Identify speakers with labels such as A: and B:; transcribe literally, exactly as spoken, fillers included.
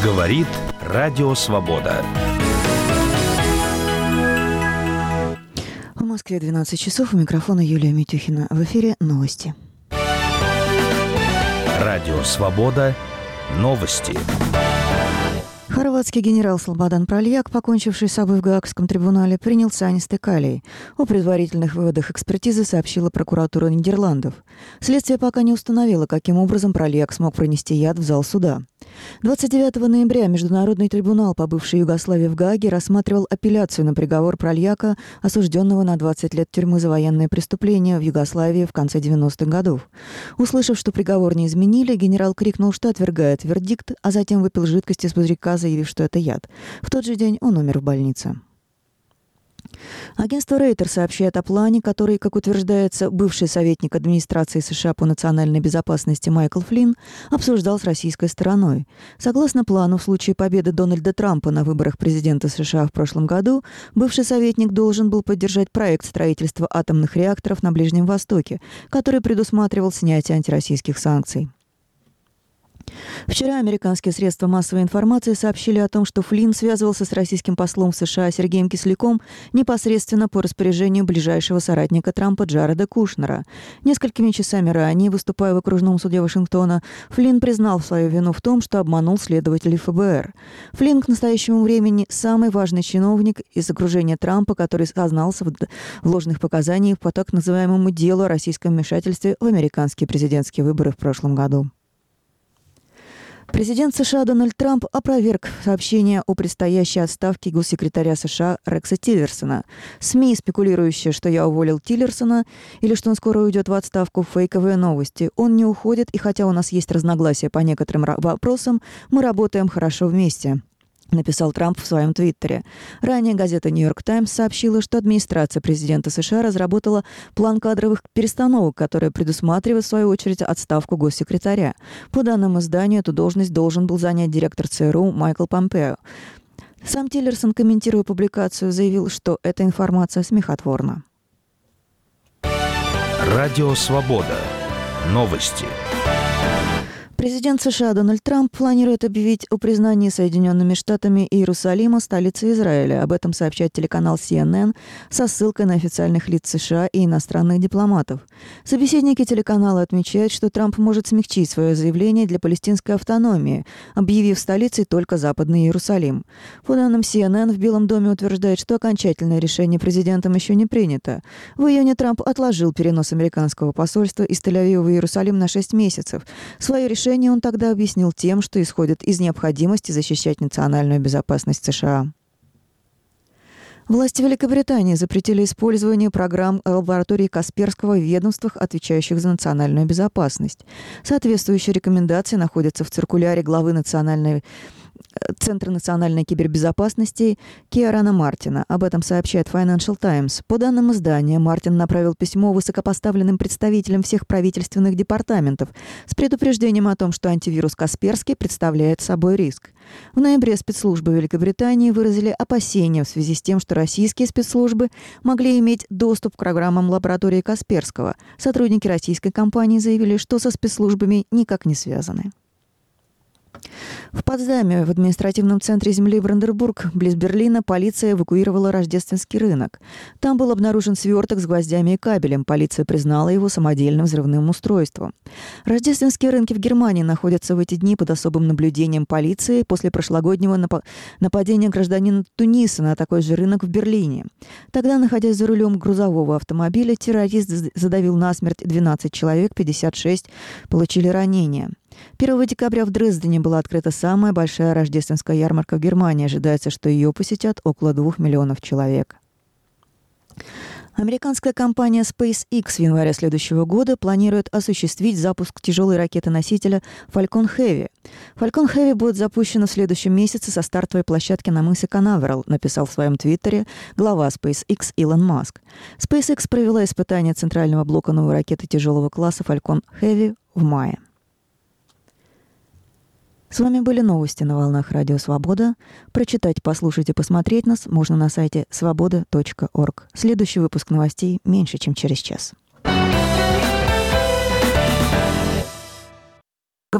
A: Говорит Радио Свобода.
B: В Москве двенадцать часов. У микрофона Юлия Митюхина. В эфире новости.
A: Радио Свобода. Новости.
B: Хорватский генерал Слободан Праljak, покончивший с собой в Гаагском трибунале, принял цианистый калий. О предварительных выводах экспертизы сообщила прокуратура Нидерландов. Следствие пока не установило, каким образом Праljak смог пронести яд в зал суда. двадцать девятого ноября Международный трибунал по бывшей Югославии в Гааге рассматривал апелляцию на приговор Праljaka, осужденного на двадцать лет тюрьмы за военные преступления в Югославии в конце девяностых годов. Услышав, что приговор не изменили, генерал крикнул, что отвергает вердикт, а затем выпил жидкость из пузырька, заявив, что это яд. В тот же день он умер в больнице. Агентство Рейтер сообщает о плане, который, как утверждается, бывший советник администрации США по национальной безопасности Майкл Флинн обсуждал с российской стороной. Согласно плану, в случае победы Дональда Трампа на выборах президента США в прошлом году, бывший советник должен был поддержать проект строительства атомных реакторов на Ближнем Востоке, который предусматривал снятие антироссийских санкций. Вчера американские средства массовой информации сообщили о том, что Флинн связывался с российским послом в США Сергеем Кисляком непосредственно по распоряжению ближайшего соратника Трампа Джареда Кушнера. Несколькими часами ранее, выступая в окружном суде Вашингтона, Флинн признал свою вину в том, что обманул следователей эф бэ эр. Флинн к настоящему времени самый важный чиновник из окружения Трампа, который сознался в ложных показаниях по так называемому делу о российском вмешательстве в американские президентские выборы в прошлом году. Президент США Дональд Трамп опроверг сообщение о предстоящей отставке госсекретаря США Рекса Тиллерсона. СМИ, спекулирующие, что я уволил Тиллерсона или что он скоро уйдет в отставку, фейковые новости. Он не уходит, и хотя у нас есть разногласия по некоторым вопросам, мы работаем хорошо вместе, написал Трамп в своем твиттере. Ранее газета «Нью-Йорк Таймс» сообщила, что администрация президента США разработала план кадровых перестановок, который предусматривает, в свою очередь, отставку госсекретаря. По данным изданию, эту должность должен был занять директор цэ эр у Майкл Помпео. Сам Тиллерсон, комментируя публикацию, заявил, что эта информация смехотворна.
A: Радио Свобода. Новости.
B: Президент США Дональд Трамп планирует объявить о признании Соединенными Штатами Иерусалима столицей Израиля. Об этом сообщает телеканал си эн эн со ссылкой на официальных лиц США и иностранных дипломатов. Собеседники телеканала отмечают, что Трамп может смягчить свое заявление для палестинской автономии, объявив столицей только Западный Иерусалим. По данным си эн эн, в Белом доме утверждают, что окончательное решение президентом еще не принято. В июне Трамп отложил перенос американского посольства из Тель-Авива в Иерусалим на шесть месяцев. Свое решение он тогда объяснил тем, что исходит из необходимости защищать национальную безопасность США. Власти Великобритании запретили использование программ лаборатории Касперского в ведомствах, отвечающих за национальную безопасность. Соответствующие рекомендации находятся в циркуляре главы национальной Центра национальной кибербезопасности Киарана Мартина. Об этом сообщает Financial Times. По данным издания, Мартин направил письмо высокопоставленным представителям всех правительственных департаментов с предупреждением о том, что антивирус Касперский представляет собой риск. В ноябре спецслужбы Великобритании выразили опасения в связи с тем, что российские спецслужбы могли иметь доступ к программам лаборатории Касперского. Сотрудники российской компании заявили, что со спецслужбами никак не связаны. В Потсдаме, в административном центре земли Бранденбург, близ Берлина, полиция эвакуировала рождественский рынок. Там был обнаружен сверток с гвоздями и кабелем. Полиция признала его самодельным взрывным устройством. Рождественские рынки в Германии находятся в эти дни под особым наблюдением полиции после прошлогоднего нап- нападения гражданина Туниса на такой же рынок в Берлине. Тогда, находясь за рулем грузового автомобиля, террорист задавил насмерть двенадцать человек, пятьдесят шесть получили ранения. первого декабря в Дрездене была открыта самая большая рождественская ярмарка в Германии. Ожидается, что ее посетят около двух миллионов человек. Американская компания SpaceX в январе следующего года планирует осуществить запуск тяжелой ракеты-носителя Falcon Heavy. Falcon Heavy будет запущена в следующем месяце со стартовой площадки на мысе Канаверал, написал в своем твиттере глава SpaceX Илон Маск. SpaceX провела испытание центрального блока новой ракеты тяжелого класса Falcon Heavy в мае. С вами были новости на волнах Радио Свобода. Прочитать, послушать и посмотреть нас можно на сайте свобода точка орг. Следующий выпуск новостей меньше, чем через час.